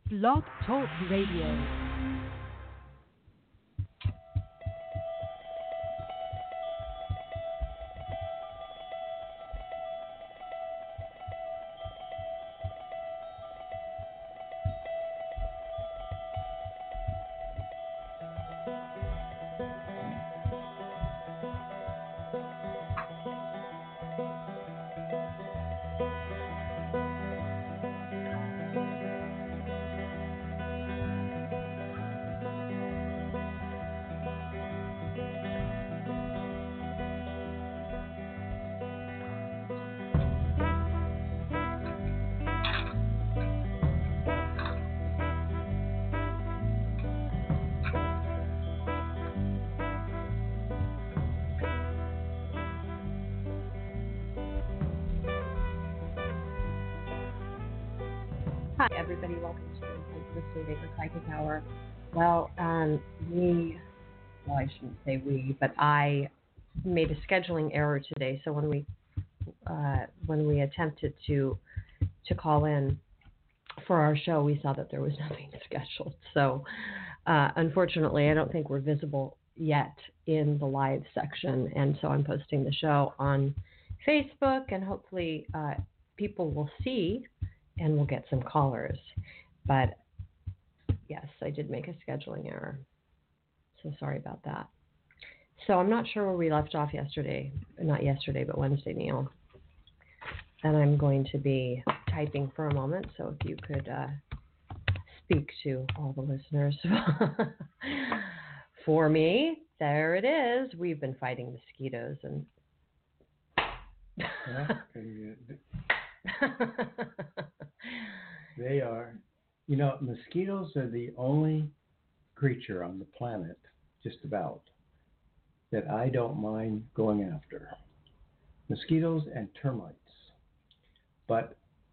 Blog Talk Radio. Hi, everybody. Welcome to the David Psychic Hour. Well, I shouldn't say we, but I made a scheduling error today. So when we attempted to call in for our show, we saw that there was nothing scheduled. So unfortunately, I don't think we're visible yet in the live section, and so I'm posting the show on Facebook, and hopefully people will see. And we'll get some callers. But yes, I did make a scheduling error. So sorry about that. So I'm not sure where we left off yesterday. Not yesterday, but Wednesday, Neil. And I'm going to be typing for a moment. So if you could speak to all the listeners for me. There it is. We've been fighting mosquitoes and... They are, mosquitoes are the only creature on the planet, just about, that I don't mind going after. Mosquitoes and termites. But,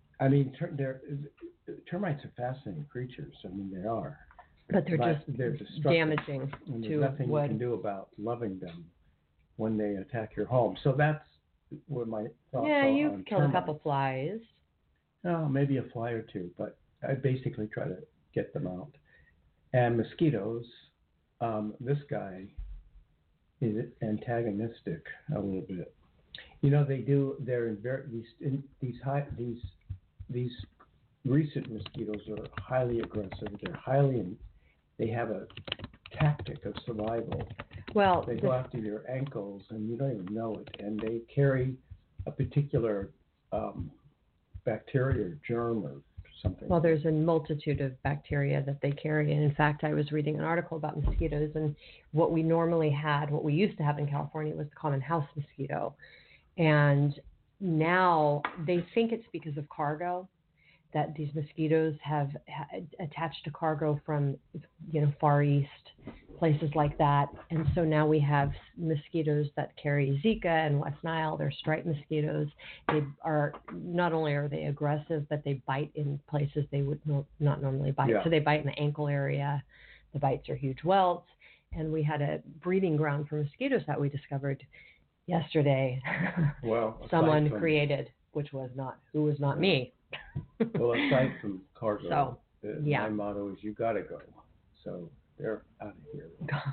termites are fascinating creatures. They are. But they're just damaging and to there's nothing wood. You can do about loving them when they attack your home. So that's where my thoughts are. Yeah, you've killed termites. a couple flies. Oh, maybe a fly or two, but I basically try to get them out. And mosquitoes, this guy is antagonistic a little bit. They're in these recent mosquitoes are highly aggressive. They have a tactic of survival. Well, they go after your ankles and you don't even know it, and they carry a particular bacteria or germ or something. Well, there's a multitude of bacteria that they carry. And in fact, I was reading an article about mosquitoes, and what we used to have in California was the common house mosquito. And now they think it's because of cargo, that these mosquitoes have attached to cargo from, Far East, places like that. And so now we have mosquitoes that carry Zika and West Nile. They're striped mosquitoes. They are, not only are they aggressive, but they bite in places they would not normally bite. Yeah. So they bite in the ankle area. The bites are huge welts. And we had a breeding ground for mosquitoes that we discovered yesterday. Well, someone created, who was not me. Well, aside from cargo, so, my motto is you got to go. So they're out of here.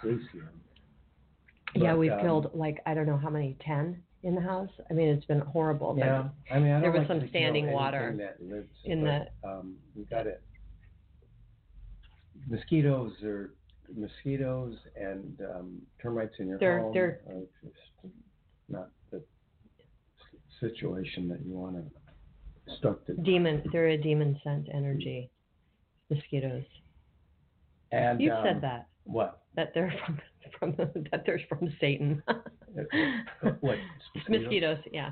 Yeah, we've killed I don't know how many, 10 in the house. It's been horrible. Yeah, I don't there was like some standing water that lives, in but, you got it. Mosquitoes and termites in your home are just not the situation that you want to start to. They're a demon sent energy, mosquitoes. And you said that. What? That they're from Satan. What? Mosquitoes, yeah.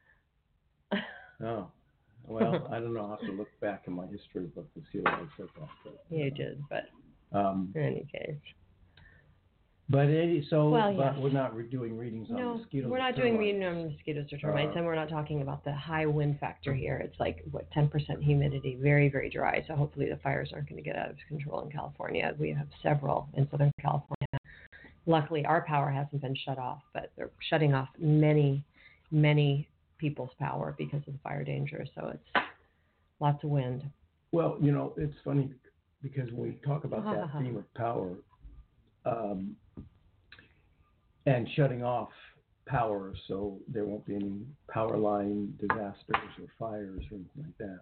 Oh, well, I don't know. I'll have to look back in my history book to see what I said that. But, you did, but in any case. But yes. we're not doing readings on mosquitoes. No, we're not doing readings on mosquitoes or termites, and we're not talking about the high wind factor here. It's 10% humidity, very, very dry. So hopefully the fires aren't going to get out of control in California. We have several in Southern California. Luckily, our power hasn't been shut off, but they're shutting off many, many people's power because of the fire danger. So it's lots of wind. Well, it's funny. because when we talk about that theme of power um, and shutting off power so there won't be any power line disasters or fires or anything like that,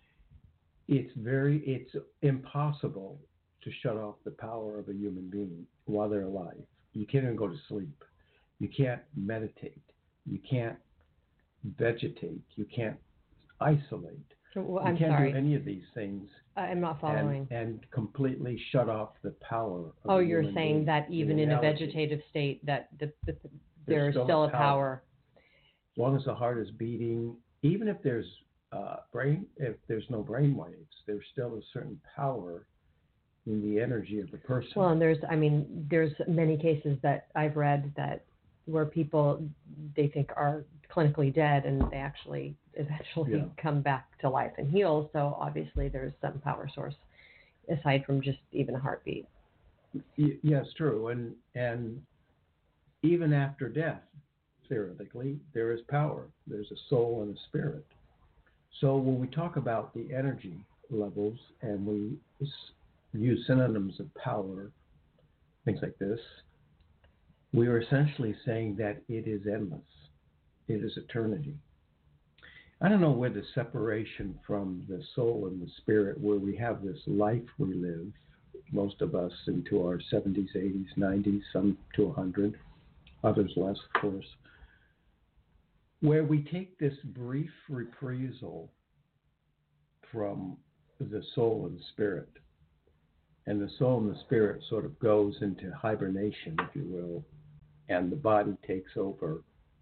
it's impossible to shut off the power of a human being while they're alive. You can't even go to sleep. You can't meditate. You can't vegetate. You can't isolate. I'm you can't sorry. do any of these things. I'm not following. And completely shut off the power of Oh, a you're human saying being. that even in a vegetative state, that there's still a power. As long as the heart is beating, even if there's if there's no brain waves, there's still a certain power in the energy of the person. Well, and there's many cases that I've read that where people they think are clinically dead and they actually eventually come back to life and heal. So obviously there's some power source aside from just even a heartbeat. Yes, true. And even after death, theoretically, there is power. There's a soul and a spirit. So when we talk about the energy levels and we use synonyms of power, things like this, we are essentially saying that it is endless. It is eternity. I don't know where the separation from the soul and the spirit, where we have this life we live, most of us into our 70s, 80s, 90s, some to 100, others less, of course, where we take this brief reprisal from the soul and the spirit, and the soul and the spirit sort of goes into hibernation, if you will, and the body takes over.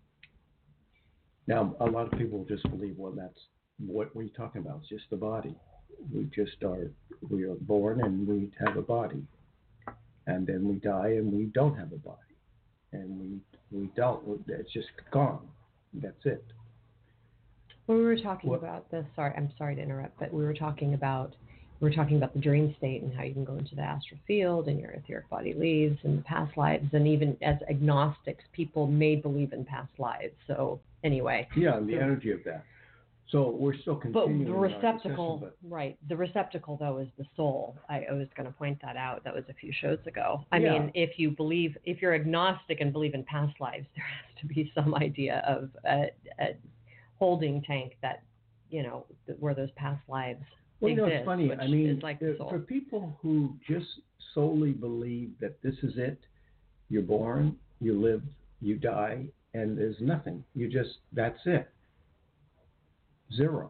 Now, a lot of people just believe, well, that's what are you talking about? It's just the body. We are born and we have a body, and then we die and we don't have a body, and we don't. It's just gone. That's it. When we were talking about this, I'm sorry to interrupt, but we were talking about the dream state and how you can go into the astral field and your etheric body leaves and the past lives, and even as agnostics, people may believe in past lives. So anyway. Yeah, and the energy of that. So we're still continuing. But the receptacle, right? The receptacle, though, is the soul. I was going to point that out. That was a few shows ago. I mean, if you're agnostic and believe in past lives, there has to be some idea of a holding tank that, where those past lives exist. It's funny. I mean, like for people who just solely believe that this is it, you're born, you live, you die, and there's nothing. That's it. Zero.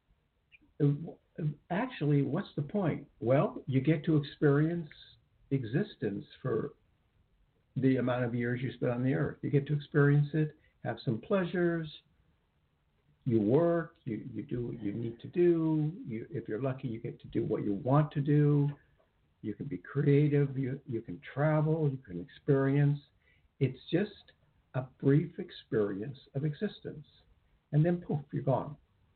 Actually, what's the point? Well, you get to experience existence for the amount of years you spend on the earth. You get to experience it, have some pleasures. You work, you do what you need to do. If you're lucky, you get to do what you want to do. You can be creative. You can travel. You can experience. It's just a brief experience of existence. And then poof, you're gone.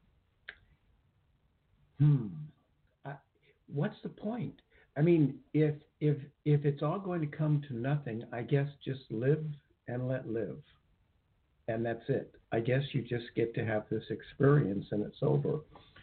What's the point? I mean, if it's all going to come to nothing, I guess just live and let live. And that's it. I guess you just get to have this experience and it's over.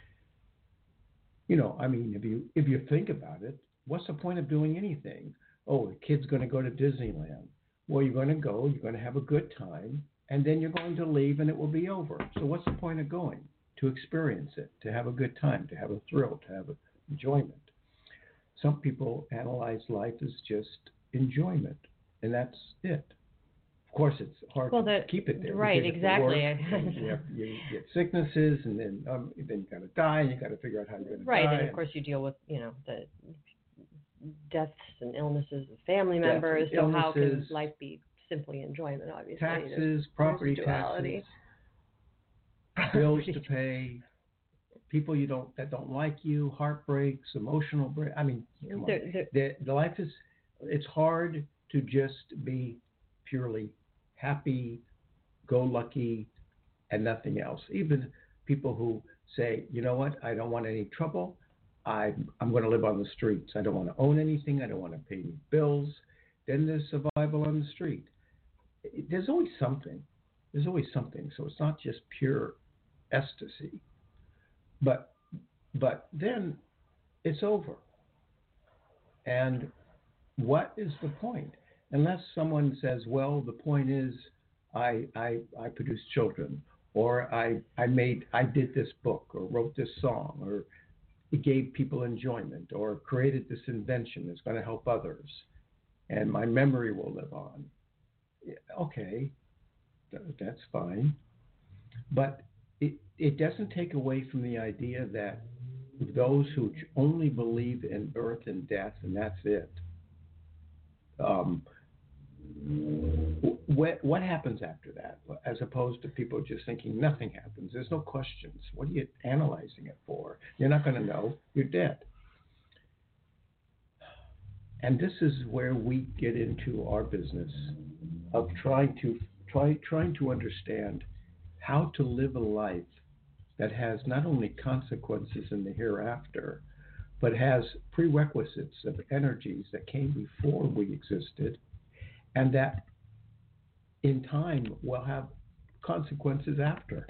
I mean, if you think about it, what's the point of doing anything? Oh, the kid's going to go to Disneyland. Well, you're going to go, you're going to have a good time, and then you're going to leave and it will be over. So what's the point of going? To experience it, to have a good time, to have a thrill, to have enjoyment. Some people analyze life as just enjoyment, and that's it. Of course, it's hard to keep it there. Right, exactly. You get sicknesses, and then you got to die, and you got to figure out how you're going to die. Right, and of course you deal with the deaths and illnesses of family members. So how can life be simply enjoyment? Obviously, taxes, property taxes, bills to pay, people that don't like you, heartbreaks, emotional break. I mean, come on. The life it's hard to just be purely happy, go lucky, and nothing else. Even people who say, you know what, I don't want any trouble. I'm going to live on the streets. I don't want to own anything. I don't want to pay any bills. Then there's survival on the street. There's always something. So it's not just pure ecstasy. But then it's over. And what is the point? Unless someone says, well, the point is I produce children, or I did this book, or wrote this song, or it gave people enjoyment, or created this invention that's going to help others, and my memory will live on. Okay, that's fine. But it doesn't take away from the idea that those who only believe in birth and death, and that's it, what happens after that? As opposed to people just thinking nothing happens. There's no questions. What are you analyzing it for? You're not going to know. You're dead. And this is where we get into our business of trying to understand how to live a life that has not only consequences in the hereafter, but has prerequisites of energies that came before we existed, and that in time will have consequences after.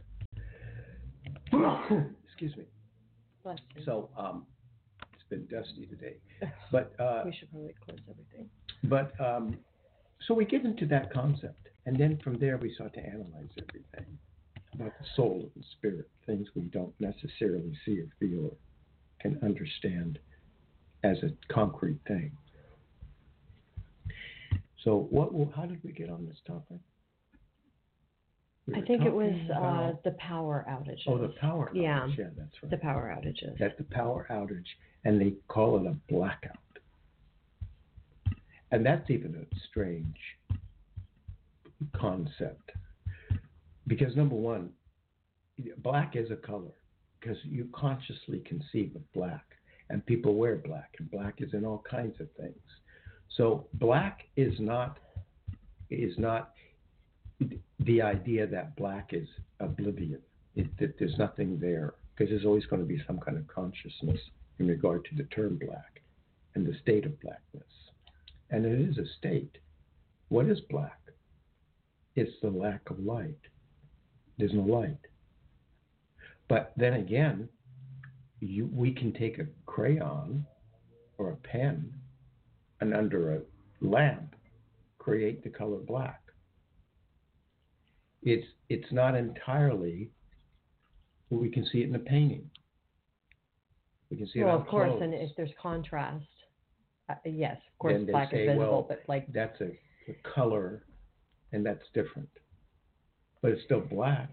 Excuse me. Bless you. So it's been dusty today, but we should probably close everything. But so we get into that concept, and then from there we start to analyze everything about the soul and spirit, things we don't necessarily see or feel or can understand as a concrete thing. So how did we get on this topic? I think it was the power outages. Oh, the power outage. Yeah, That's right. The power outages. That's the power outage, and they call it a blackout. And that's even a strange concept. Because number one, black is a color, because you consciously conceive of black, and people wear black, and black is in all kinds of things. So black is not the idea that black is oblivion. That there's nothing there, because there's always going to be some kind of consciousness in regard to the term black and the state of blackness. And it is a state. What is black? It's the lack of light. There's no light. But then again, we can take a crayon or a pen and under a lamp create the color black. It's not entirely. We can see it in a painting. We can see it on of course, clothes. and if there's contrast, yes, of course, then black say, is visible, well, but like that's a color, and that's different. But it's still black.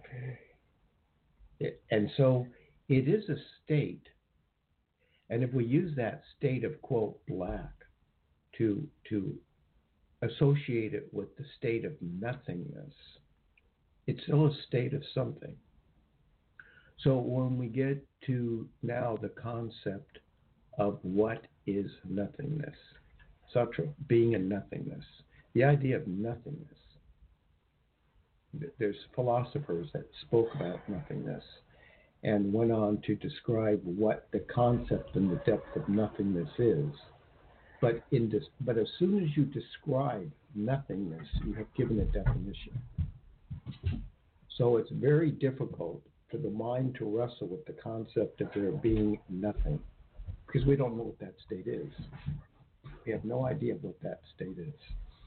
And so it is a state. And if we use that state of, quote, black to associate it with the state of nothingness, it's still a state of something. So when we get to now the concept of what is nothingness, Sartre, being in nothingness, the idea of nothingness, there's philosophers that spoke about nothingness and went on to describe what the concept and the depth of nothingness is. But as soon as you describe nothingness, you have given a definition. So it's very difficult for the mind to wrestle with the concept of there being nothing, because we don't know what that state is. We have no idea what that state is.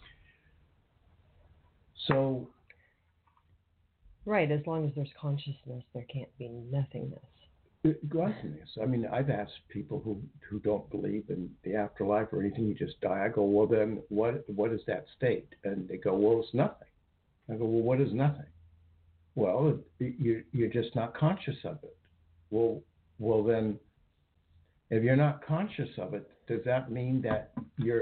So, right, as long as there's consciousness, there can't be nothingness. Nothingness. I mean, I've asked people who don't believe in the afterlife or anything, you just die. I go, well, then what is that state? And they go, well, it's nothing. I go, well, what is nothing? Well, you're just not conscious of it. Well, then, if you're not conscious of it, does that mean that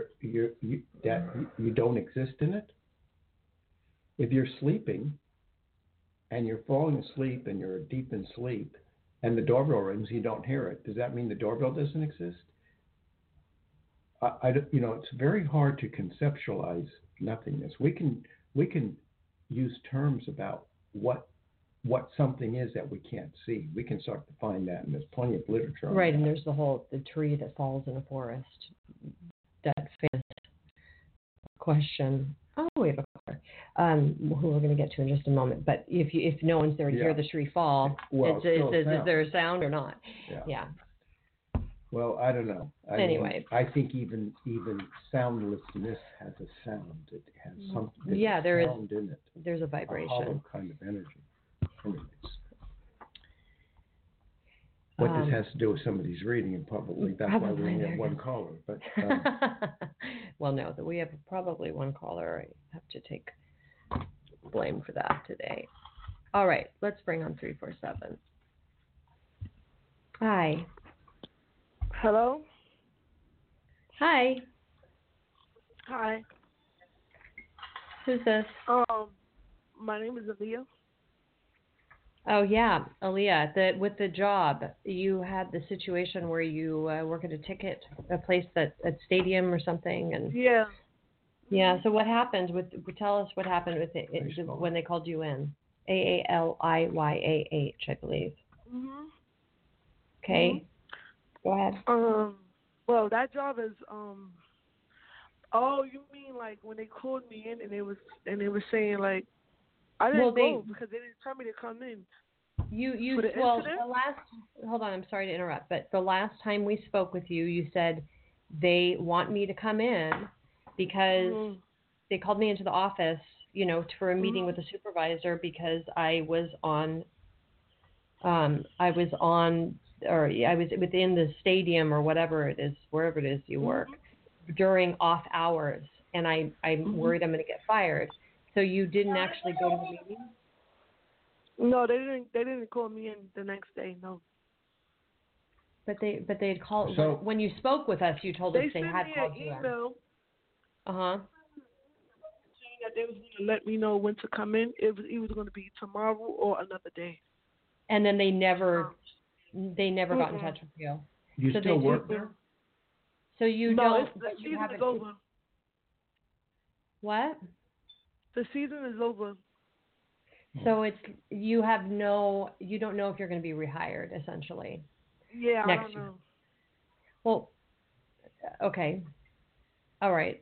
you don't exist in it? If you're sleeping and you're falling asleep and you're deep in sleep, and the doorbell rings, you don't hear it, does that mean the doorbell doesn't exist? It's very hard to conceptualize nothingness. We can use terms about what something is that we can't see. We can start to find that, and there's plenty of literature on right, that. and there's the tree that falls in a forest. That famous question. Oh, we have a caller, who we're going to get to in just a moment. But if no one's there to hear the tree fall, well, is there a sound or not? Yeah. Well, I don't know. Anyway. I think even soundlessness has a sound. It has something. Yeah, there sound in it. There's a vibration. A hollow kind of energy. Anyways. What this has to do with somebody's reading, and probably that's why we only have one caller. But well, no, that we have probably one caller. I have to take blame for that today. All right, let's bring on 347. Hi. Hello. Hi. Hi. Who's this? My name is Aaliyah. Oh yeah, Aaliyah. With the job, you had the situation where you work at a place at stadium or something, and yeah. Yeah. So what happened Tell us what happened with it when they called you in. AALIYAH, I believe. Mhm. Okay. Mhm. Go ahead. Well, that job is Oh, you mean like when they called me in and they were saying like I didn't go because they didn't tell me to come in. Hold on, I'm sorry to interrupt, but the last time we spoke with you, you said they want me to come in because they called me into the office, for a meeting with the supervisor because I was within the stadium or whatever it is, wherever it is you work, during off hours, and I'm worried I'm going to get fired. So you didn't actually go to the meeting? No, they didn't. They didn't call me in the next day. No. But they had called. So, when you spoke with us, you told us they had called you in. They sent me an email. Saying that they was going to let me know when to come in. It was going to be tomorrow or another day. And then they never got in touch with you. You still work there? So you no, don't. The season is over. What? The season is over. So you don't know if you're going to be rehired, essentially. Yeah, I don't know. Well, okay, all right.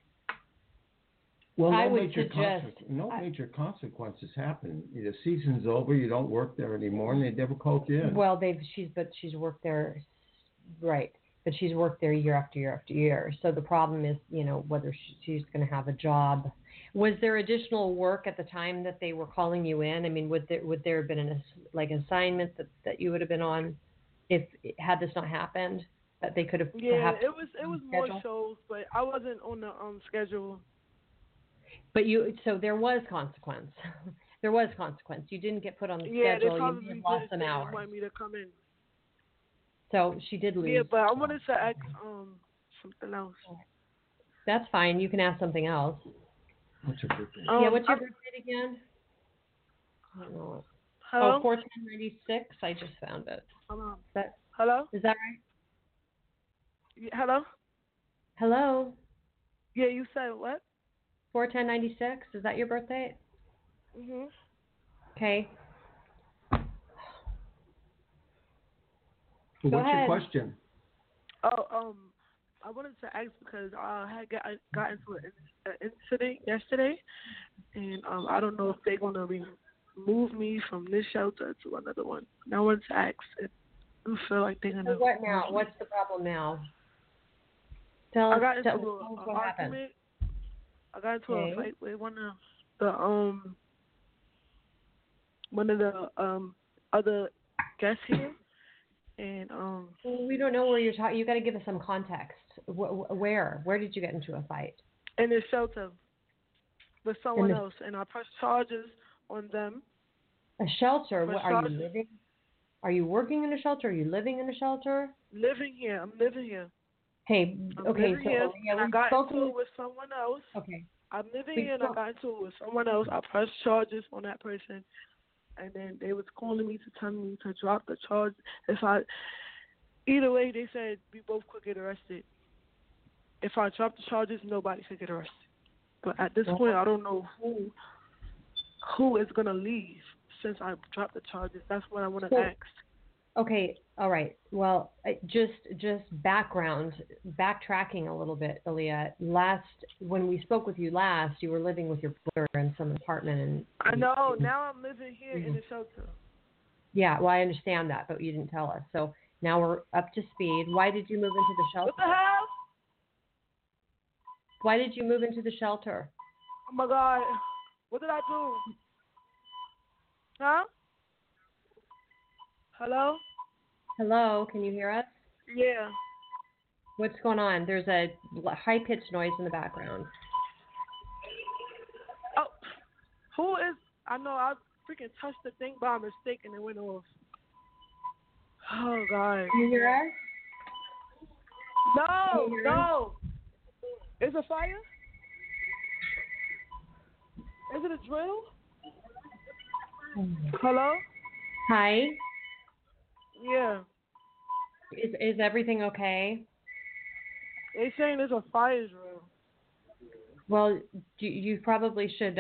Well, no major consequences happen. The season's over. You don't work there anymore, and they never called you in. Well, she's worked there, right? But she's worked there year after year after year. So the problem is, whether she's going to have a job. Was there additional work at the time that they were calling you in? I mean, would there have been an assignment that you would have been on had this not happened? That they could have perhaps. Yeah, it was more shows, but I wasn't on the schedule. But so there was consequence. There was consequence. You didn't get put on the schedule. They you lost some hours. Want me to come in. So she did lose. Yeah, but I wanted to ask something else. That's fine. You can ask something else. What's your birthday? What's your birthday again? I don't know. Hello? 4/10/96. I just found it. Hello? Is that right? Yeah, hello? Hello? Yeah, you said what? 4/10/96. Is that your birthday? Mhm. Okay. What's your question? Oh, I wanted to ask because I had got into an incident yesterday, and I don't know if they're gonna remove me from this shelter to another one. And I wanted to ask if you feel like they're gonna. So what now? What's the problem now? Tell us. I got into an what argument. Happened. I got into a fight with one of the other guests here. And we don't know where you're talking. You got to give us some context. Where did you get into a fight? In the shelter with someone else, and I pressed charges on them. A shelter? Are you living? Are you working in a shelter? Are you living in a shelter? Living here. I'm living here. Hey, okay. So and I got into it with someone else. Okay. I'm living here, and I got into it with someone else. I pressed charges on that person. And then they was calling me to tell me to drop the charge. Either way, they said we both could get arrested. If I drop the charges, nobody could get arrested. But at this point, I don't know who is gonna leave since I dropped the charges. That's what I want to ask. Okay, all right. Well, just backtracking a little bit, Aaliyah. When we spoke with you last, you were living with your brother in some apartment. And I know. Now I'm living here in the shelter. Yeah, well, I understand that, but you didn't tell us. So Now we're up to speed. Why did you move into the shelter? What the hell? Why did you move into the shelter? Oh my God. What did I do? Huh? Hello? Hello, can you hear us? Yeah. What's going on? There's a high-pitched noise in the background. Oh, who is? I know I freaking touched the thing by mistake and it went off. Oh God. Can you hear us? No, Can you hear no. Is it fire? Is it a drill? Hello? Hi. Yeah. Is everything okay? They saying it's a fire drill. Well, you probably should.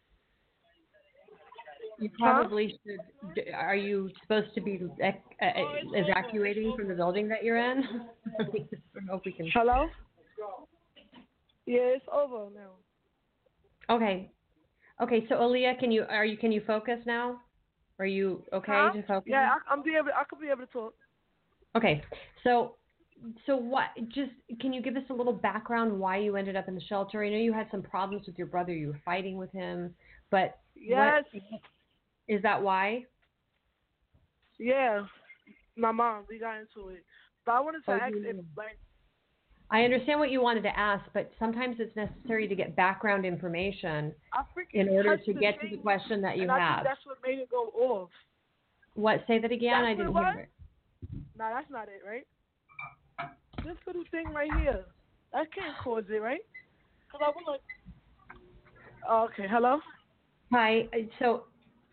You probably should. Are you supposed to be evacuating from the building that you're in? I don't know if we can. Hello? Yeah, it's over now. Okay. Okay. So Aaliyah, can you focus now? Are you okay to focus? Yeah, I could be able to talk. Okay. So what? Just can you give us a little background why you ended up in the shelter? I know you had some problems with your brother. You were fighting with him, but yes, is that why? Yeah, my mom. We got into it, but I wanted to ask if I understand what you wanted to ask, but sometimes it's necessary to get background information in order to get to the question that you have. I think that's what made it go off. What? Say that again. I didn't hear it. No, that's not it, right? This little thing right here, that can't cause it, right? Cause I was like, oh, okay, hello. Hi. So.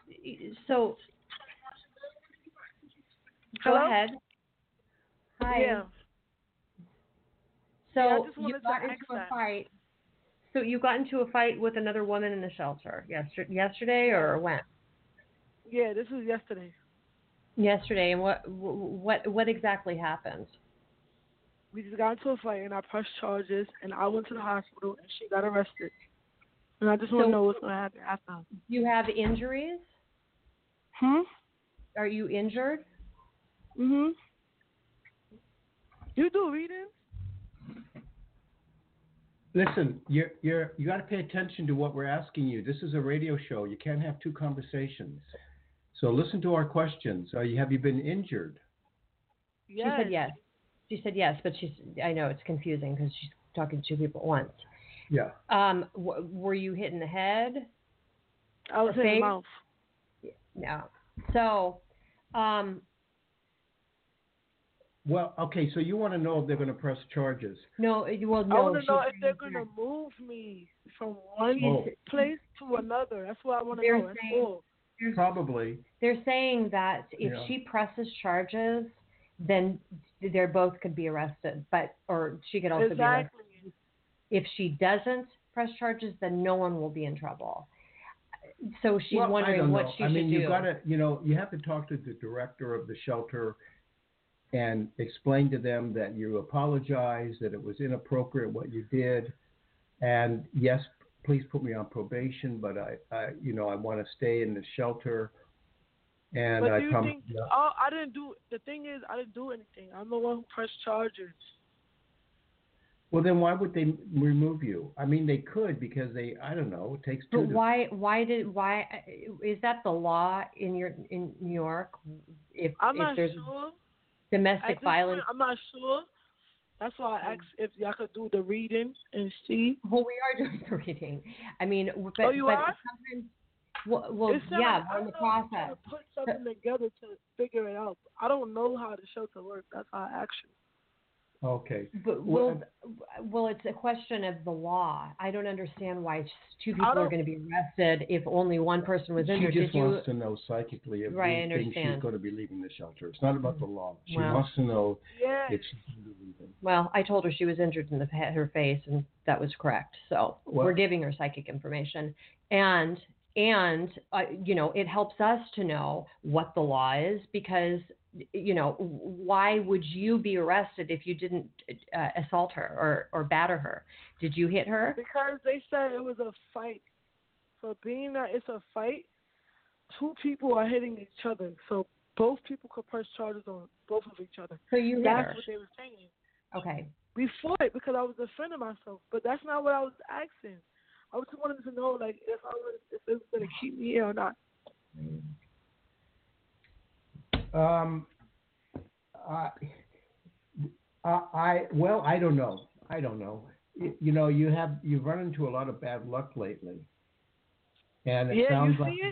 Hello? Go ahead. Hi. Yeah. So I just you wanted got to into ask a that. fight. So you got into a fight with another woman in the shelter yesterday or when? Yeah, this was yesterday. Yesterday, and what exactly happened? We just got into a fight and I pressed charges and I went to the hospital and she got arrested. And I just want to know what's going to happen after. You have injuries? Are you injured? You do readings? Listen, you got to pay attention to what we're asking you. This is a radio show. You can't have two conversations. So listen to our questions. Have you been injured? Yes. She said yes. She said yes, but I know it's confusing because she's talking to two people at once. Yeah. Were you hit in the head? I was hit in the mouth. No. So, well, okay, so you want to know if they're going to press charges. No, well, no. I want to know if they're going to move me from one place to another. That's what I want to know. That's all. Probably. They're saying that if she presses charges, then they both could be arrested, or she could also be arrested. If she doesn't press charges, then no one will be in trouble. So she's wondering what she should do. You got to, you have to talk to the director of the shelter and explain to them that you apologize, that it was inappropriate what you did, and yes, please put me on probation, but I want to stay in the shelter. And but do you think? Oh, I didn't do. The thing is, I didn't do anything. I'm the one who pressed charges. Well, then why would they remove you? I mean, they could because I don't know. It takes two. But why is that the law in New York? If there's sure. Domestic violence. I'm not sure. That's why I asked if y'all could do the reading and see. Well, we are doing the reading. I mean, but are? Sometimes, we're in the process. I'm trying to put something together to figure it out. I don't know how the shelter works. That's why I asked you. Okay. But well, it's a question of the law. I don't understand why two people are going to be arrested if only one person was injured. She just wants to know psychically if I understand. she's going to be leaving the shelter. It's not about the law. She wants to know if she's going to be leaving. Well, I told her she was injured in her face, and that was correct. So we're giving her psychic information, and it helps us to know what the law is because. Why would you be arrested if you didn't assault her or batter her? Did you hit her? Because they said it was a fight. So being that it's a fight, two people are hitting each other. So both people could press charges on both of each other. So you hit That's her. what they were saying. Okay. We fought because I was defending myself, but that's not what I was asking. I was just wanting to know, like, if it was going to keep me here or not. I don't know. You know, you've run into a lot of bad luck lately, and it sounds you like see it?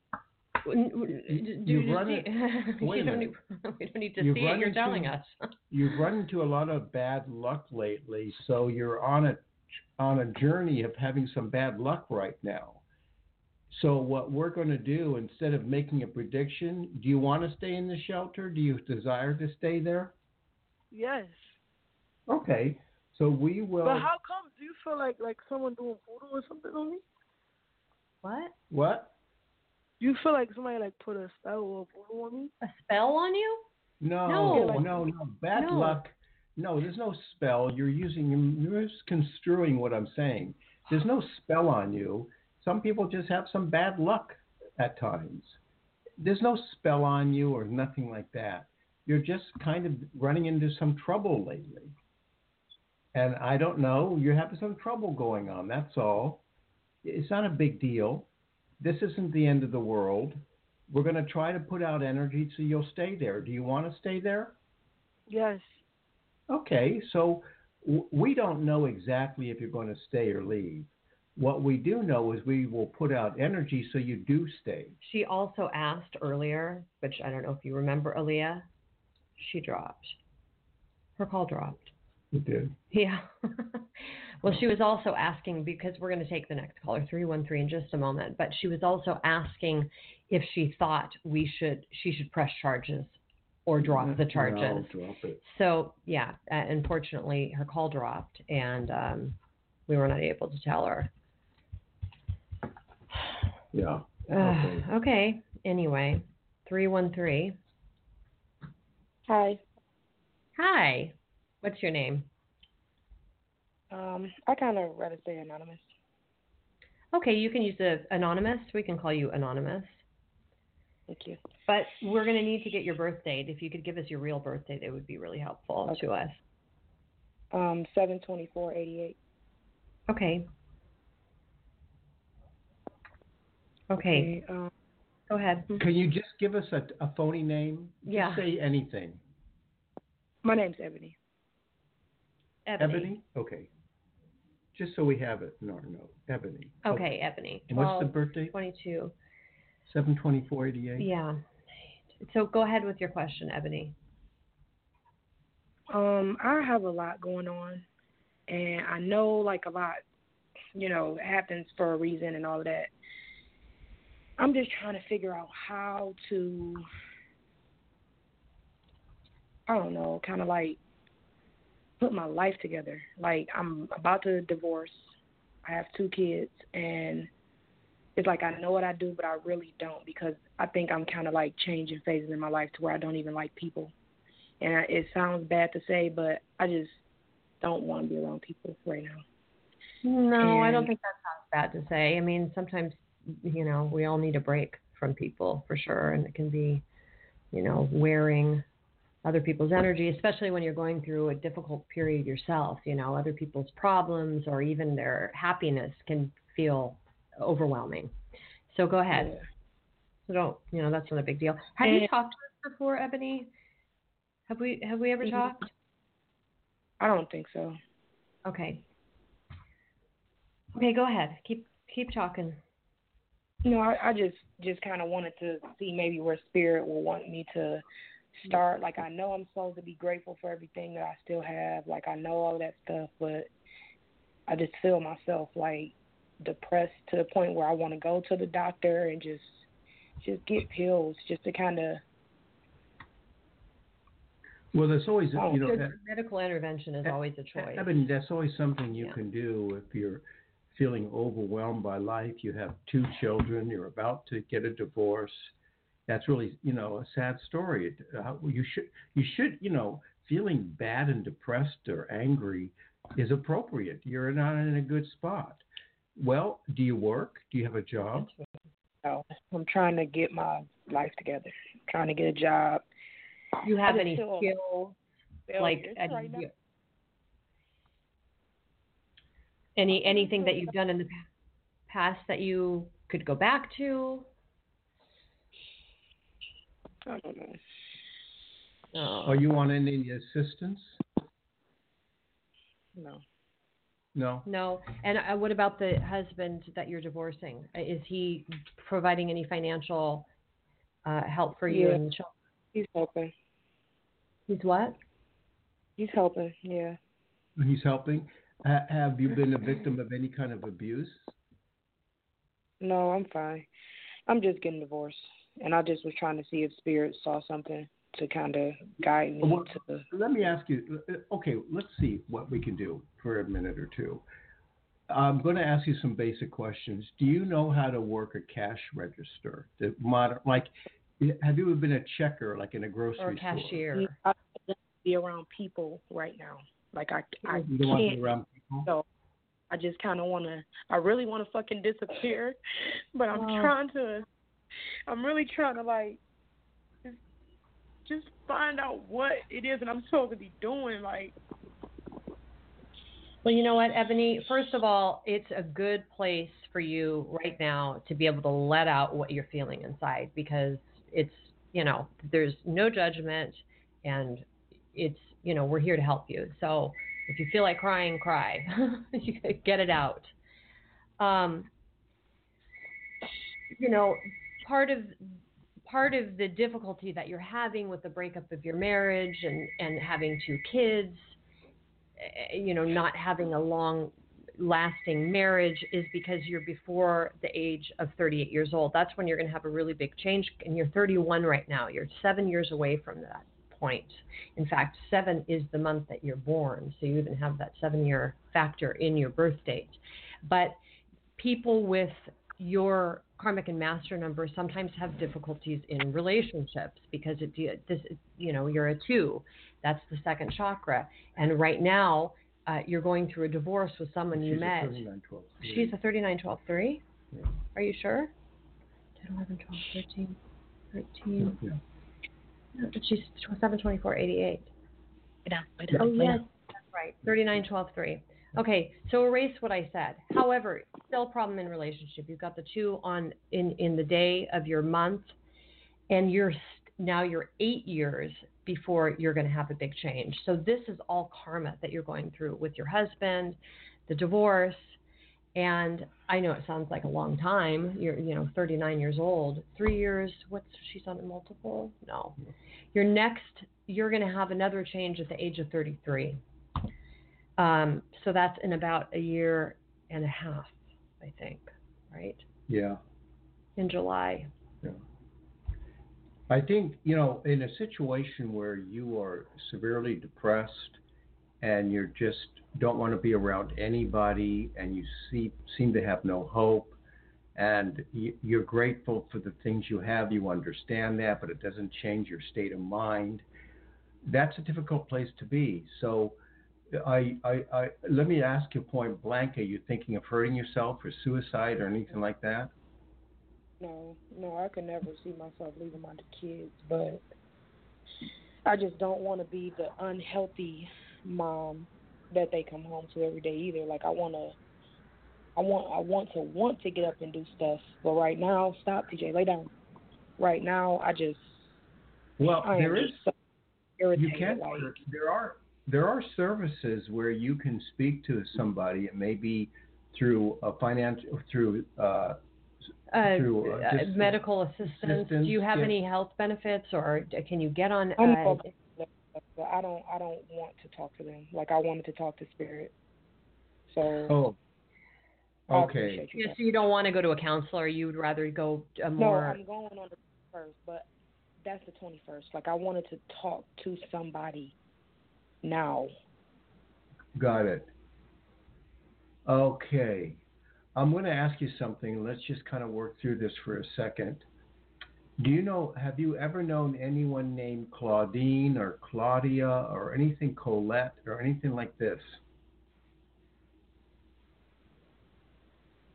you've run it. We don't need to see it. You're telling us. You've run into a lot of bad luck lately, so you're on a journey of having some bad luck right now. So what we're going to do, instead of making a prediction, do you want to stay in the shelter? Do you desire to stay there? Yes. Okay, so we will. But how come? Do you feel like someone doing voodoo or something on me? What? What? You feel like somebody like put a spell or voodoo on me? A spell on you? No. Bad No. luck. No, there's no spell. You're misconstruing what I'm saying. There's no spell on you. Some people just have some bad luck at times. There's no spell on you or nothing like that. You're just kind of running into some trouble lately. And I don't know, you're having some trouble going on, that's all. It's not a big deal. This isn't the end of the world. We're going to try to put out energy so you'll stay there. Do you want to stay there? Yes. Okay, so we don't know exactly if you're going to stay or leave. What we do know is we will put out energy so you do stay. She also asked earlier, which I don't know if you remember, Aaliyah, she dropped. Her call dropped. It did. Yeah. Well, she was also asking, because we're going to take the next caller, 313, in just a moment, but she was also asking if she thought she should press charges or drop the charges. No, drop it. So, yeah, unfortunately, her call dropped, and we were not able to tell her. Yeah. Okay. Anyway, 313. Hi. Hi. What's your name? I kind of rather stay anonymous. Okay, you can use the anonymous. We can call you anonymous. Thank you. But we're going to need to get your birth date. If you could give us your real birth date, it would be really helpful to us. 7/24/88. Okay. Okay. Go ahead. Can you just give us a phony name? Yeah. Just say anything. My name's Ebony. Ebony? Okay. Just so we have it in our note. Ebony. Okay, Ebony. And what's the birthday? 22. 7/24/88. Yeah. So go ahead with your question, Ebony. I have a lot going on, and I know like a lot, happens for a reason and all of that. I'm just trying to figure out how to, I don't know, kind of like put my life together. Like, I'm about to divorce. I have 2 kids, and it's like I know what I do, but I really don't, because I think I'm kind of like changing phases in my life to where I don't even like people. And it sounds bad to say, but I just don't want to be around people right now. No, I don't think that sounds bad to say. I mean, sometimes, we all need a break from people for sure. And it can be, wearing other people's energy, especially when you're going through a difficult period yourself. Other people's problems or even their happiness can feel overwhelming. So go ahead. Yeah. So don't, that's not a big deal. Have you talked to us before, Ebony? Have we ever talked? I don't think so. Okay. Okay, go ahead. Keep talking. No, I just kind of wanted to see maybe where Spirit will want me to start. Like, I know I'm supposed to be grateful for everything that I still have. Like, I know all that stuff, but I just feel myself, like, depressed to the point where I want to go to the doctor and just get pills just to kind of. Well, there's always, medical intervention is always a choice. I mean, that's always something you can do if you're feeling overwhelmed by life. You have 2 children. You're about to get a divorce. That's really, a sad story. You should, feeling bad and depressed or angry is appropriate. You're not in a good spot. Well, do you work? Do you have a job? No, I'm trying to get my life together. trying to get a job. Do you have I just any feel skills? Like right now. anything that you've done in the past that you could go back to? I don't know. Oh. Are you on any assistance? No. No. No. And what about the husband that you're divorcing? Is he providing any financial help for you Yeah. and the children? He's helping. He's what? He's helping, yeah. He's helping. Have you been a victim of any kind of abuse? No, I'm fine. I'm just getting divorced. And I just was trying to see if Spirit saw something to kind of guide me Well, to. let me ask you, okay, let's see what we can do for a minute or two. I'm going to ask you some basic questions. Do you know how to work a cash register? Have you ever been a checker, like in a grocery Or a cashier? I don't be around people right now. Like, I You don't want to can't. be around people? So I just kind of want to, I really want to fucking disappear. But I'm really trying to, like, just find out what it is that I'm supposed to be doing. Like, Well, you know what, Ebony? First of all, it's a good place for you right now to be able to let out what you're feeling inside, because it's, there's no judgment, and it's, we're here to help you. So if you feel like crying, cry. You get it out. Part of the difficulty that you're having with the breakup of your marriage and having 2 kids, not having a long lasting marriage, is because you're before the age of 38 years old. That's when you're going to have a really big change. And you're 31 right now. You're 7 years away from that point. In fact, 7 is the month that you're born. So you even have that 7-year factor in your birth date. But people with your karmic and master number sometimes have difficulties in relationships because you're a 2. That's the second chakra. And right now, you're going through a divorce with someone you met. She's a 39-12-3? Yeah. Are you sure? 10, 11, 12, 13. Yeah. No, she's 7-24-88. Yeah. Oh, yes, that's right. 39-12-3. Okay, so erase what I said. However, still a problem in relationship. You've got the 2 in the day of your month, and you're 8 years before you're going to have a big change. So this is all karma that you're going through with your husband, the divorce, and I know it sounds like a long time. You're 39 years old. 3 years. She's on a multiple? No. You're going to have another change at the age of 33. So that's in about a year and a half, I think, right? Yeah. In July. Yeah. I think, in a situation where you are severely depressed and you just don't want to be around anybody and you seem to have no hope and you're grateful for the things you have, you understand that, but it doesn't change your state of mind, that's a difficult place to be. So let me ask you point blank, are you thinking of hurting yourself or suicide or anything like that? No, I could never see myself leaving my kids, but I just don't want to be the unhealthy mom that they come home to every day either. Like, I want to get up and do stuff, but right now, stop, TJ, lay down. Right now, there is. So irritated. You can. There are services where you can speak to somebody. It may be through a through medical assistance. Do you have any health benefits, or can you get on? I know, but I don't want to talk to them. Like, I wanted to talk to Spirit. So. Oh. Okay. Yes, so you don't want to go to a counselor. You would rather go more. No, I'm going on the 1st, but that's the 21st. Like, I wanted to talk to somebody now. Got it. Okay. I'm going to ask you something. Let's just kind of work through this for a second. Have you ever known anyone named Claudine or Claudia or anything Colette or anything like this?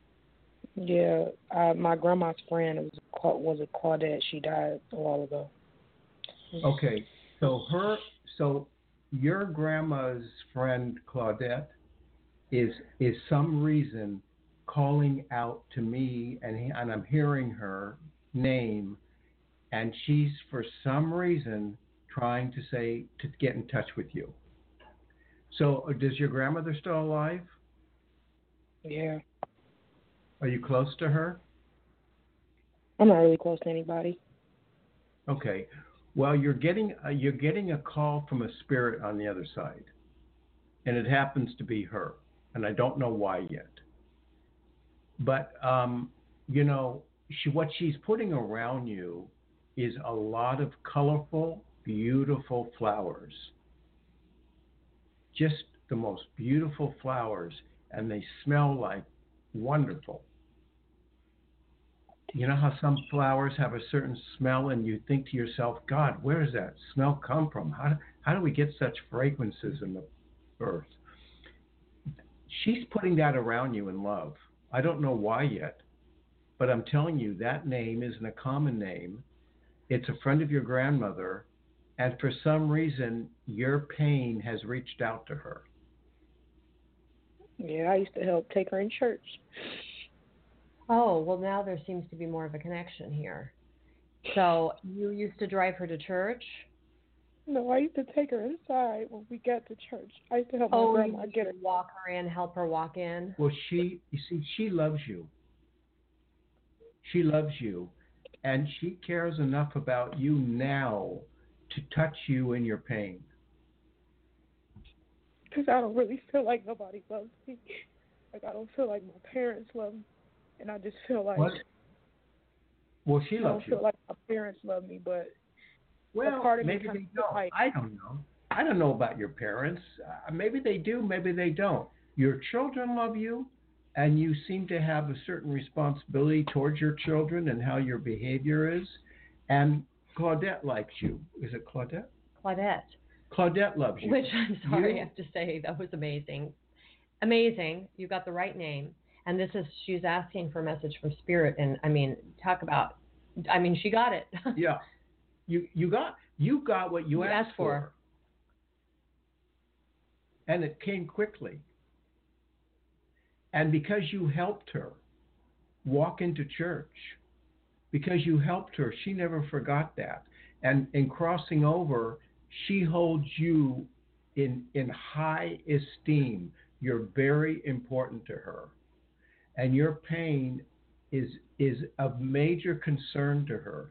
Yeah, my grandma's friend was a Claudette. She died a while ago. Okay, so your grandma's friend Claudette is some reason calling out to me, and I'm hearing her name, and she's for some reason trying to say to get in touch with you. So, does your grandmother still alive? Yeah. Are you close to her? I'm not really close to anybody. Okay. Well, you're getting a call from a spirit on the other side, and it happens to be her, and I don't know why yet. But what she's putting around you is a lot of colorful, beautiful flowers. Just the most beautiful flowers, and they smell like wonderful. You know how some flowers have a certain smell, and you think to yourself, God, where does that smell come from? How do we get such fragrances in the earth? She's putting that around you in love. I don't know why yet, but I'm telling you, that name isn't a common name. It's a friend of your grandmother, and for some reason, your pain has reached out to her. Yeah, I used to help take her in church. Oh, well, now there seems to be more of a connection here. So you used to drive her to church? No, I used to take her inside when we got to church. I used to help my Oh, you grandma used get to her. walk her in, help her walk in? Well, you see, she loves you. She loves you, and she cares enough about you now to touch you in your pain. Because I don't really feel like nobody loves me. Like, I don't feel like my parents love me. And I just feel like, What? Well, she I loves don't you. feel like my parents love me, but a Well, part of me maybe kind they of feel don't. like, I don't know. I don't know about your parents. Maybe they do, maybe they don't. Your children love you, and you seem to have a certain responsibility towards your children and how your behavior is. And Claudette likes you. Is it Claudette? Claudette. Claudette loves you. Which, I'm sorry, I have to say, that was amazing. Amazing. You got the right name. And she's asking for a message from Spirit. And I mean, she got it. Yeah. You got what you asked for. And it came quickly. And because you helped her walk into church, because you helped her, she never forgot that. And in crossing over, she holds you in high esteem. You're very important to her. And your pain is of major concern to her.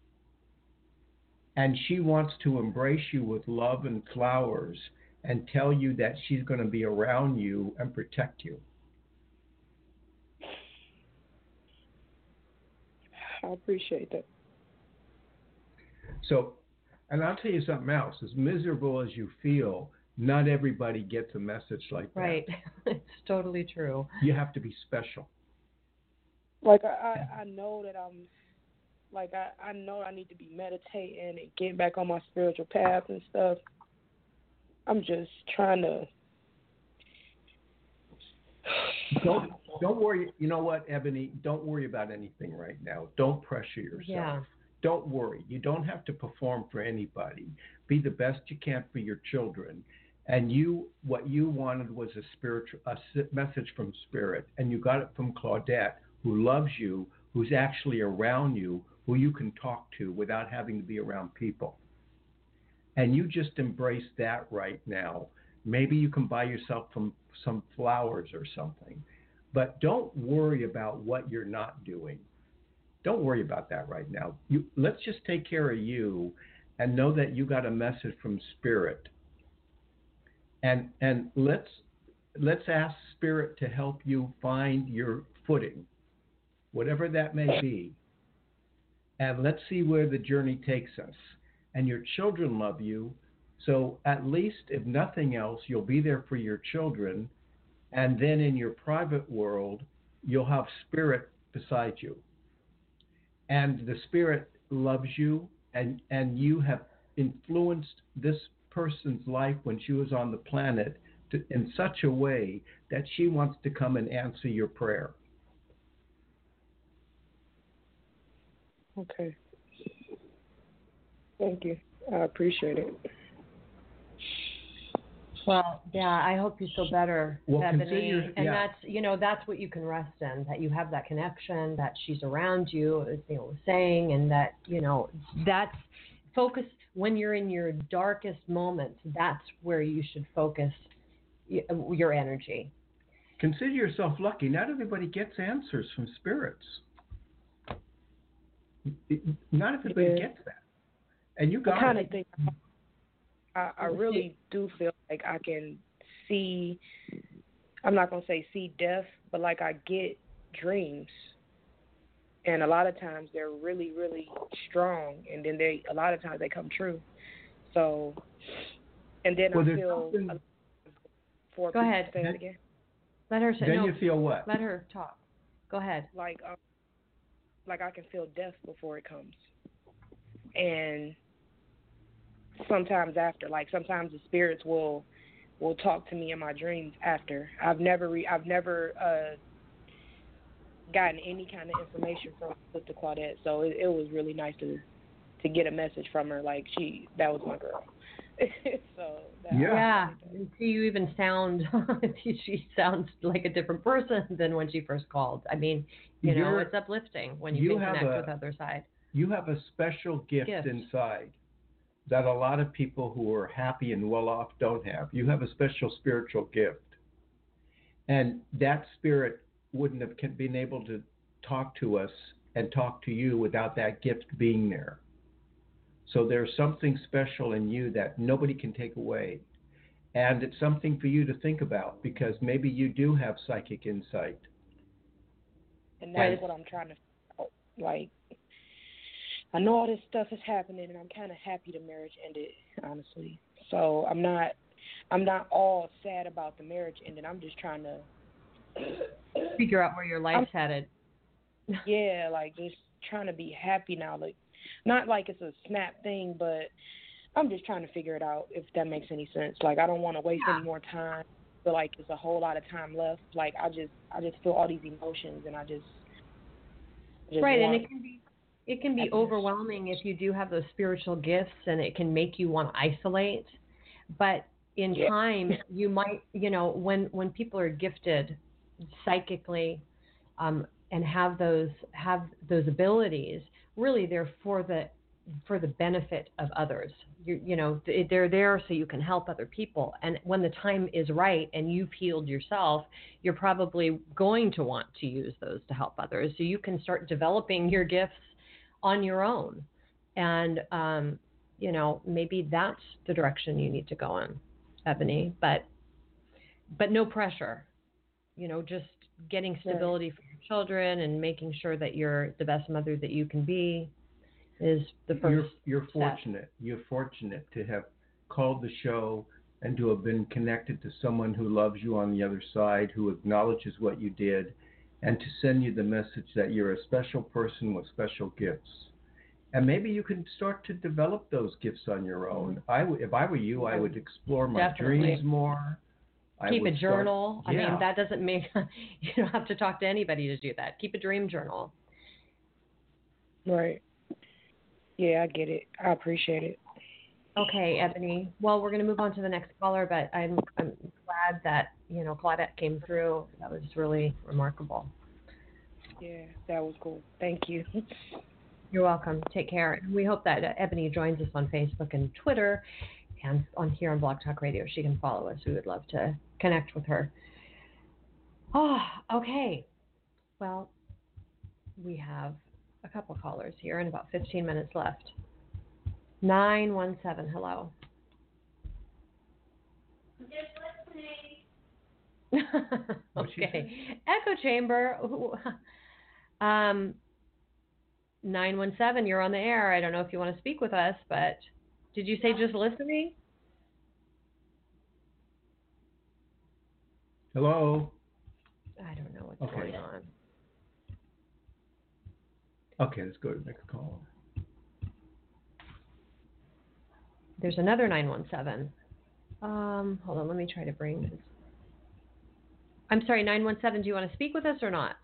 And she wants to embrace you with love and flowers and tell you that she's going to be around you and protect you. I appreciate that. So, and I'll tell you something else. As miserable as you feel, not everybody gets a message like that. Right. It's totally true. You have to be special. Like, I know that I'm, like, I know I need to be meditating and getting back on my spiritual path and stuff. I'm just trying to. Don't worry. You know what, Ebony? Don't worry about anything right now. Don't pressure yourself. Yeah. Don't worry. You don't have to perform for anybody. Be the best you can for your children. And what you wanted was a message from Spirit, and you got it from Claudette, who loves you, who's actually around you, who you can talk to without having to be around people. And you just embrace that right now. Maybe you can buy yourself some flowers or something. But don't worry about what you're not doing. Don't worry about that right now. Let's just take care of you and know that you got a message from Spirit. And let's ask Spirit to help you find your footing, whatever that may be. And let's see where the journey takes us. And your children love you. So at least, if nothing else, you'll be there for your children. And then in your private world, you'll have Spirit beside you. And the Spirit loves you, and you have influenced this person's life when she was on the planet in such a way that she wants to come and answer your prayer. Okay. Thank you. I appreciate it. Well, yeah, I hope you feel better, Well, Ebony. And yeah. that's what you can rest in, that you have that connection, that she's around you, as Neil was saying, and that, that's focus when you're in your darkest moments. That's where you should focus your energy. Consider yourself lucky. Not everybody gets answers from spirits. Not everybody gets that. And you got I kind it. of think I really do feel like I can see, I'm not going to say see death, but like I get dreams. And a lot of times they're really, really strong. And then a lot of times they come true. So, and then I feel for Go ahead. Say it again. Let her say. Then you feel what? Let her talk. Go ahead. Like I can feel death before it comes. And sometimes after, like sometimes the spirits will talk to me in my dreams after. I've never gotten any kind of information from Sister Claudette, so it was really nice to get a message from her. Like that was my girl. So yeah. And see, you even sound she sounds like a different person than when she first called. I mean, it's uplifting when you can connect with the other side. You have a special gift inside that a lot of people who are happy and well off don't have. You have a special spiritual gift. And that spirit wouldn't have been able to talk to us and talk to you without that gift being there. So there's something special in you that nobody can take away. And it's something for you to think about, because maybe you do have psychic insight. And that's what I'm trying to figure out. Like, I know all this stuff is happening, and I'm kind of happy the marriage ended, honestly. So I'm not all sad about the marriage ending. I'm just trying to figure out where your life's headed. Yeah, like just trying to be happy now. Like, not like it's a snap thing, but I'm just trying to figure it out, if that makes any sense. Like, I don't want to waste any more time. I feel like there's a whole lot of time left. Like, I just feel all these emotions, and I just right, and it can be overwhelming if you do have those spiritual gifts, and it can make you want to isolate. But in time, you might, when people are gifted psychically, and have those abilities, really they're for the benefit of others. They're there so you can help other people. And when the time is right and you've healed yourself, you're probably going to want to use those to help others. So you can start developing your gifts on your own. And, maybe that's the direction you need to go in, Ebony, but no pressure, just getting stability for your children and making sure that you're the best mother that you can be is the first You're fortunate. step. You're fortunate to have called the show and to have been connected to someone who loves you on the other side, who acknowledges what you did, and to send you the message that you're a special person with special gifts. And maybe you can start to develop those gifts on your own. If I were you, I would explore my dreams more. Keep a journal. I mean, that doesn't mean you don't have to talk to anybody to do that. Keep a dream journal. Right. Yeah, I get it. I appreciate it. Okay, Ebony. Well, we're going to move on to the next caller, but I'm glad that, Claudette came through. That was really remarkable. Yeah, that was cool. Thank you. You're welcome. Take care. We hope that Ebony joins us on Facebook and Twitter and here on Blog Talk Radio. She can follow us. We would love to connect with her. Oh, okay. Well, we have a couple callers here and about 15 minutes left. 917, hello. I'm just listening. Okay. Echo chamber. 917, you're on the air. I don't know if you want to speak with us, but did you say just listening? Hello? I don't know what's going on. Okay, let's go to the next call. There's another 917. Hold on, let me try to bring this. I'm sorry, 917, do you want to speak with us or not?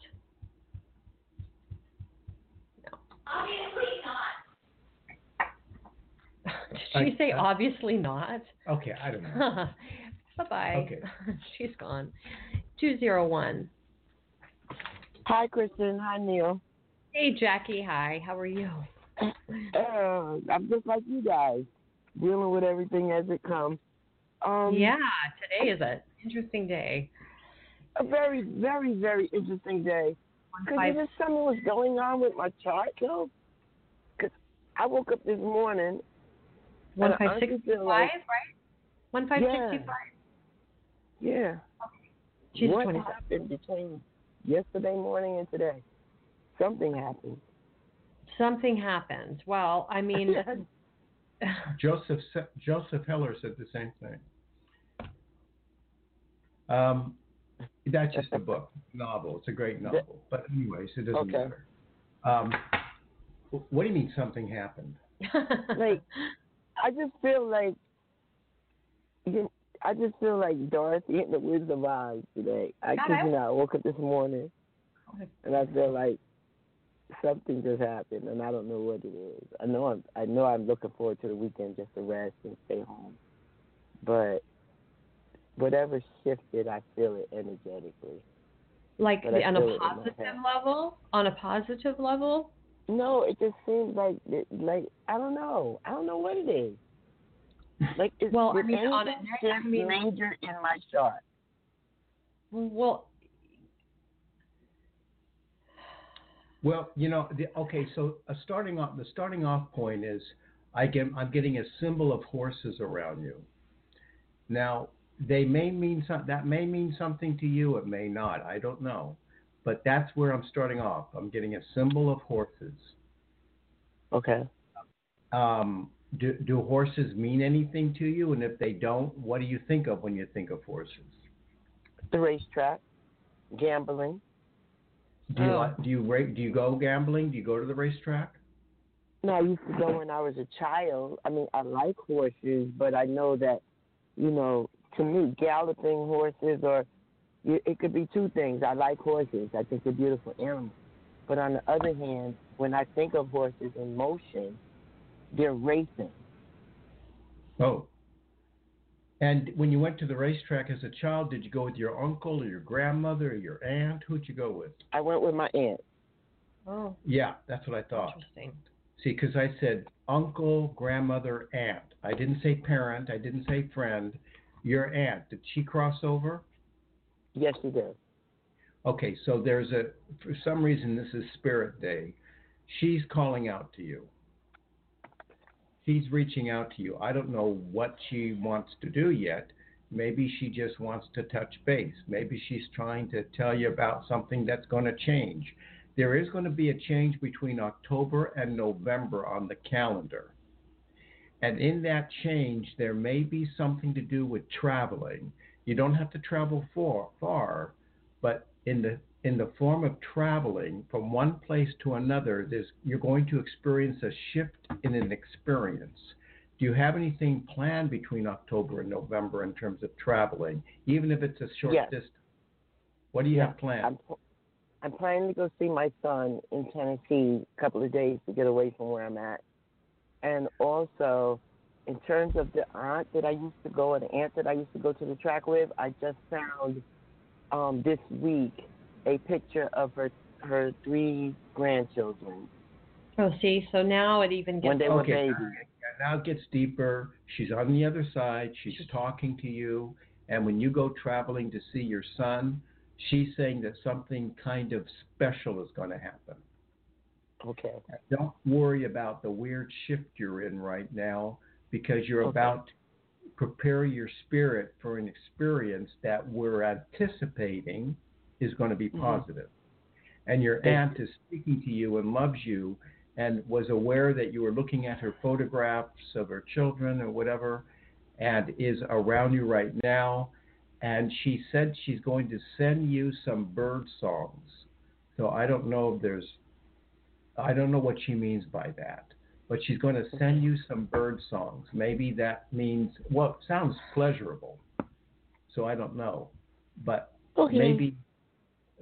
No. Obviously not. Did she say obviously not? Okay, I don't know. Bye-bye. Okay. She's gone. 201. Hi, Kristen. Hi, Neil. Hey, Jackie. Hi. How are you? I'm just like you guys, dealing with everything as it comes. Yeah, today is an interesting day. A very, very, very interesting day. Could you just tell me what's going on with my chart, though? Because I woke up this morning. 1565, right? 1565? Yeah. She's what 27. happened between yesterday morning and today? Something happened. Something happened. Well, I mean, Joseph Heller said the same thing. That's just a book, novel. It's a great novel. But anyways, it doesn't matter. What do you mean something happened? Like, I just feel like Dorothy in the Wizard of Oz today. I woke up this morning and I feel like something just happened, and I don't know what it is. I know I'm looking forward to the weekend just to rest and stay home. But whatever shifted, I feel it energetically. Like on a positive level? On a positive level? No, it just seems like I don't know. I don't know what it is. Like it's major in my chart. Well, so the starting off point is I'm getting a symbol of horses around you. Now, they may mean that may mean something to you, it may not. I don't know. But that's where I'm starting off. I'm getting a symbol of horses. Okay. Do horses mean anything to you? And if they don't, what do you think of when you think of horses? The racetrack, gambling. Do you go gambling? Do you go to the racetrack? No, I used to go when I was a child. I mean, I like horses, but I know that, to me, galloping horses it could be two things. I like horses. I think they're beautiful animals. But on the other hand, when I think of horses in motion, they're racing. Oh. And when you went to the racetrack as a child, did you go with your uncle or your grandmother or your aunt? Who'd you go with? I went with my aunt. Oh. Yeah, that's what I thought. Interesting. See, because I said uncle, grandmother, aunt. I didn't say parent. I didn't say friend. Your aunt, did she cross over? Yes, she did. Okay, so for some reason, this is Spirit Day. She's calling out to you. She's reaching out to you. I don't know what she wants to do yet. Maybe she just wants to touch base. Maybe she's trying to tell you about something that's going to change. There is going to be a change between October and November on the calendar. And in that change, there may be something to do with traveling. You don't have to travel far, but in the form of traveling from one place to another, you're going to experience a shift in an experience. Do you have anything planned between October and November in terms of traveling, even if it's a short distance? What do you have planned? I'm planning to go see my son in Tennessee a couple of days to get away from where I'm at. And also, in terms of the aunt that I used to go to the track with, I just found this week a picture of her 3 grandchildren. Oh, see, so now it even gets... When they were babies. Now it gets deeper. She's on the other side. She's talking to you. And when you go traveling to see your son, she's saying that something kind of special is going to happen. Okay. Don't worry about the weird shift you're in right now, because you're about to prepare your spirit for an experience that we're anticipating is going to be positive. And your aunt is speaking to you and loves you and was aware that you were looking at her photographs of her children or whatever, and is around you right now. And she said she's going to send you some bird songs. So I don't know what she means by that, but she's going to send you some bird songs. Maybe that means, it sounds pleasurable. So I don't know, but maybe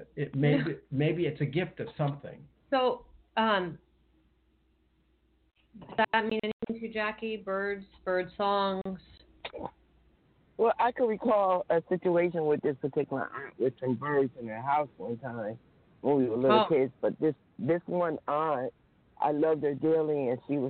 it's a gift of something. So, Does that mean anything to you, Jackie? Birds, bird songs? Well, I can recall a situation with this particular aunt with some birds in her house one time when we were little kids. But this one aunt, I loved her dearly, and she was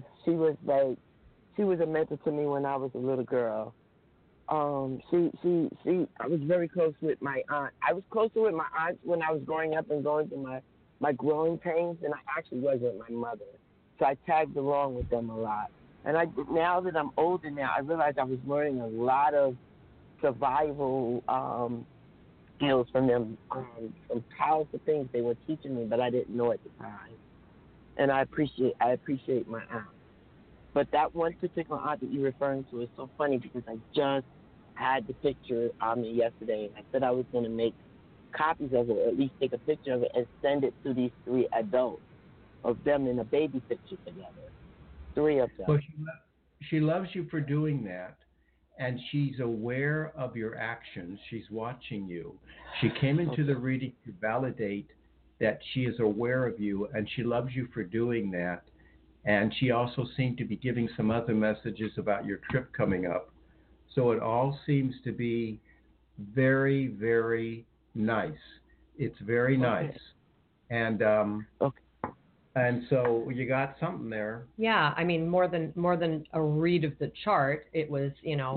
a mentor to me when I was a little girl. I was very close with my aunt. I was closer with my aunt when I was growing up and going through my growing pains than I actually was with my mother. So I tagged along with them a lot. And now that I'm older now, I realized I was learning a lot of survival skills from them, some powerful things they were teaching me, but I didn't know at the time. And I appreciate my aunt. But that one particular aunt that you're referring to is so funny because I just had the picture on me yesterday, and I said I was going to make copies of it, or at least take a picture of it and send it to these 3 adults of them in a baby picture together. 3 of them. Well, she loves you for doing that. And she's aware of your actions. She's watching you. She came into the reading to validate that she is aware of you, and she loves you for doing that. And she also seemed to be giving some other messages about your trip coming up. So it all seems to be very, very nice. It's very nice. And and so you got something there. Yeah, I mean more than a read of the chart. It was,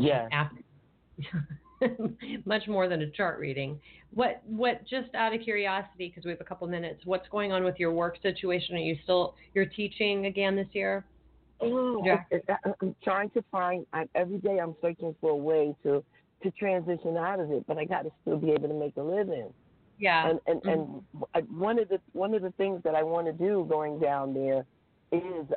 much more than a chart reading. What just out of curiosity, because we have a couple minutes, what's going on with your work situation? Are you're teaching again this year? I'm trying to find. Every day I'm searching for a way to transition out of it, but I got to still be able to make a living. Yeah. And one of the things that I want to do going down there is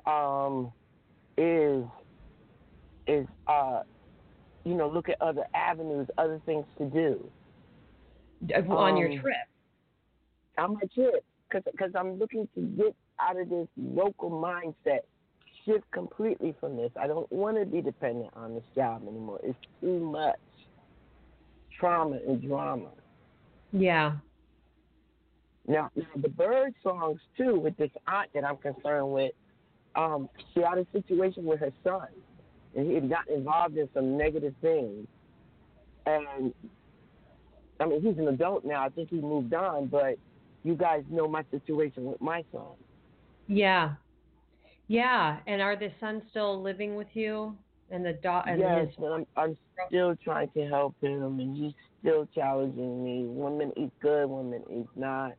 look at other avenues, other things to do. On your trip. On my trip, because I'm looking to get out of this local mindset, shift completely from this. I don't want to be dependent on this job anymore. It's too much trauma and drama. Yeah. Now the bird songs too, with this aunt that I'm concerned with, she had a situation with her son, and he had gotten involved in some negative things. And I mean, he's an adult now. I think he moved on, but you guys know my situation with my son. Yeah. Yeah. And are the sons still living with you? And the Yes, but I'm still trying to help him, and he's still challenging me. Women eat good, women eat not.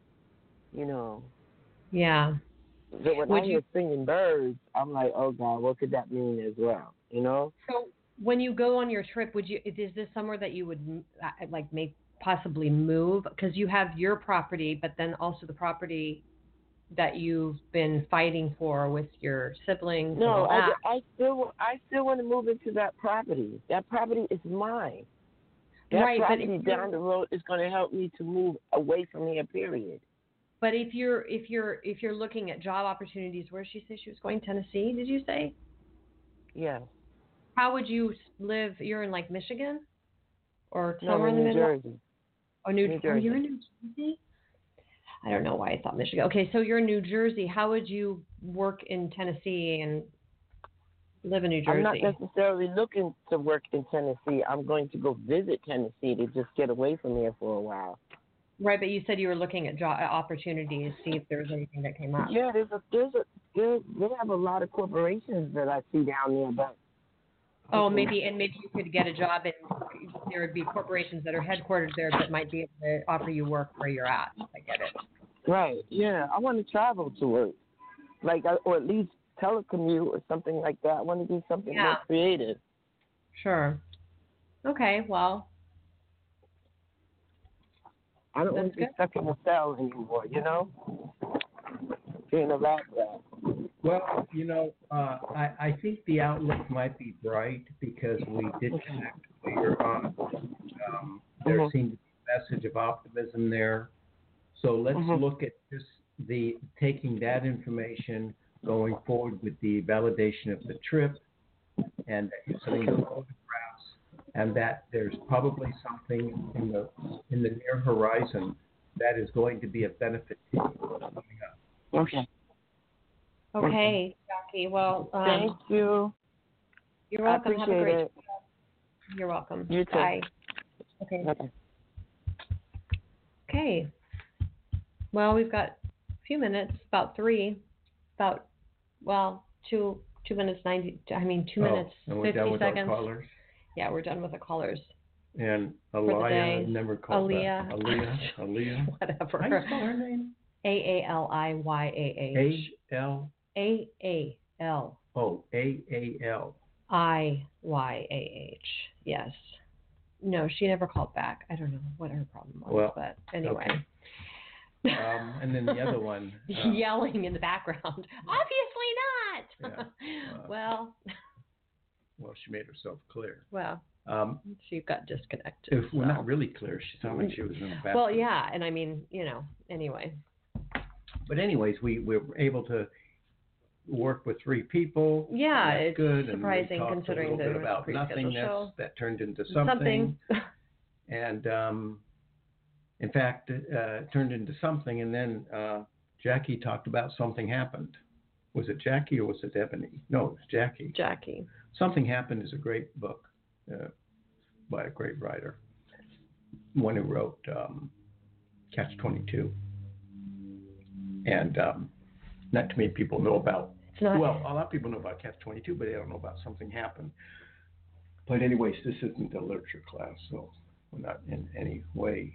Yeah. So when I hear singing birds, I'm like, oh God, what could that mean as well? So when you go on your trip, is this somewhere that you would possibly move? Because you have your property, but then also the property that you've been fighting for with your siblings. No, and all that. I still want to move into that property. That property is mine. That property down the road is going to help me to move away from here. Period. But if you're looking at job opportunities, where did she say she was going? Tennessee? Did you say? Yes. How would you live? You're in Michigan, or somewhere no, in the middle? Jersey. Oh, New Jersey. Oh, you're in New Jersey? I don't know why I thought Michigan. Okay, so you're in New Jersey. How would you work in Tennessee and live in New Jersey? I'm not necessarily looking to work in Tennessee. I'm going to go visit Tennessee to just get away from here for a while. Right, but you said you were looking at job opportunities, see if there's anything that came up. Yeah, they have a lot of corporations that I see down there, but. Oh, maybe you could get a job, and there would be corporations that are headquartered there that might be able to offer you work where you're at. I get it. Right. Yeah, I want to travel to work, or at least telecommute or something like that. I want to do something more creative. Sure. Okay. Well. I don't want to be stuck in a cell anymore. Being a lab rat. Well, I think the outlook might be bright because we did connect later on. There seemed to be a message of optimism there. So let's look at just taking that information, going forward with the validation of the trip, and that you're sending the photographs, and that there's probably something in the near horizon that is going to be a benefit to you coming up. Okay. Okay, Jackie. Well, thank you. You're welcome. I Have a great. appreciate it. You're welcome. You too. Bye. Okay. Okay. Okay. Well, we've got a few minutes, about 2 minutes 90. I mean, 2 minutes and we're 50 done with seconds. Our callers. Yeah, we're done with the callers. And For the day. Aliyah never called Aaliyah. back. Aaliyah. Whatever. How do you spell her name? Aaliyaah. A-L. Aal. Oh, A-A-L. Iyaah. Yes. No, she never called back. I don't know what her problem was, Well, but anyway. Okay. And then the other one. Yelling in the background. Obviously not. Yeah. Well, she made herself clear. Well, she got disconnected. If we're not really clear, she sounded like she was in the bathroom. Well, yeah, and I mean, anyway. But anyways, we were able to work with 3 people. Yeah, that's it's good. surprising and we considering talked a little bit the about pre-scheduled show. that turned into something. And in fact, it turned into something. And then Jackie talked about Something Happened. Was it Jackie or was it Ebony? No, it was Jackie. Jackie. Something Happened is a great book by a great writer. One who wrote Catch-22. And not too many people know about. A lot of people know about Catch-22, but they don't know about Something Happened. But anyways, this isn't a literature class, so we're not in any way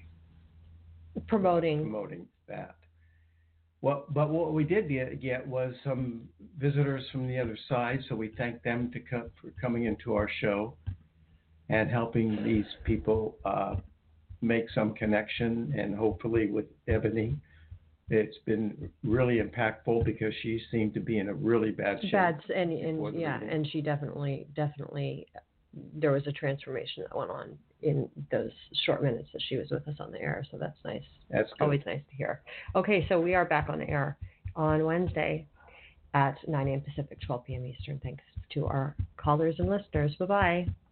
promoting that. But what we did get was some visitors from the other side, so we thank them for coming into our show and helping these people make some connection, and hopefully with Ebony. It's been really impactful because she seemed to be in a really bad shape. And she definitely, there was a transformation that went on in those short minutes that she was with us on the air. So that's nice. That's good. Always nice to hear. Okay, so we are back on the air on Wednesday at 9 a.m. Pacific, 12 p.m. Eastern. Thanks to our callers and listeners. Bye-bye.